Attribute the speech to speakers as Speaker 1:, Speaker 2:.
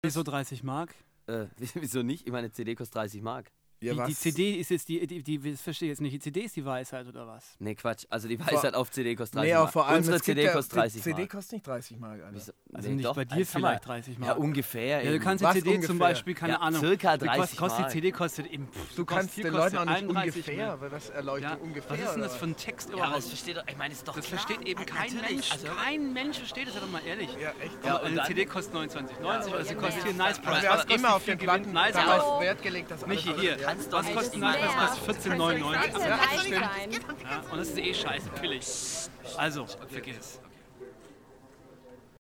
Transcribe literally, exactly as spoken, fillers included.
Speaker 1: Wieso dreißig Mark?
Speaker 2: Äh, wieso nicht? Ich meine, C D kostet dreißig Mark.
Speaker 1: Ja, die, die C D ist jetzt die, die, die, die, das verstehe ich jetzt nicht, die C D ist die Weisheit oder was?
Speaker 2: Nee, Quatsch. Also die Weisheit vor, auf C D kostet dreißig
Speaker 3: nee,
Speaker 2: Mark.
Speaker 3: Vor allem
Speaker 2: Unsere C D
Speaker 3: ja,
Speaker 2: kostet dreißig Mark.
Speaker 3: C D kostet nicht dreißig Mark, Alter.
Speaker 2: Wieso?
Speaker 1: Also
Speaker 2: nee,
Speaker 1: nicht
Speaker 2: doch,
Speaker 1: bei dir
Speaker 2: also
Speaker 1: vielleicht dreißig Mark.
Speaker 2: Ja, ungefähr.
Speaker 1: Ja, du kannst die
Speaker 3: was
Speaker 1: C D
Speaker 3: ungefähr?
Speaker 1: zum Beispiel, keine
Speaker 2: ja,
Speaker 1: Ahnung.
Speaker 2: circa dreißig
Speaker 1: kostet,
Speaker 2: Mark.
Speaker 1: Die C D kostet eben... Pff,
Speaker 3: du kannst den Leuten auch nicht ungefähr, weil das erleuchtet
Speaker 1: ja,
Speaker 3: ungefähr.
Speaker 1: Was ist denn das für ein Text
Speaker 2: ja,
Speaker 1: überhaupt?
Speaker 2: aber das versteht doch... Ich meine, ist doch
Speaker 1: Das
Speaker 2: klar.
Speaker 1: versteht eben kein
Speaker 2: Natürlich.
Speaker 1: Mensch.
Speaker 2: Also,
Speaker 1: kein Mensch versteht das, ja doch mal ehrlich.
Speaker 3: Ja, echt.
Speaker 1: Ja,
Speaker 2: und
Speaker 1: eine
Speaker 2: dann,
Speaker 1: C D kostet neunundzwanzig neunzig
Speaker 4: Ja,
Speaker 1: oder sie
Speaker 4: ja,
Speaker 1: kostet
Speaker 4: ja.
Speaker 1: hier Nice Price.
Speaker 3: Wir haben immer auf den Platten
Speaker 1: Nice
Speaker 3: damals
Speaker 1: Price.
Speaker 3: Wert gelegt, dass
Speaker 1: Michi,
Speaker 3: alles
Speaker 1: hier.
Speaker 3: ja.
Speaker 1: Was kostet Nice Price? Kostet vierzehn neunundneunzig.
Speaker 4: Ja,
Speaker 1: Ja, und das ist eh scheiße, billig. Also, vergiss es.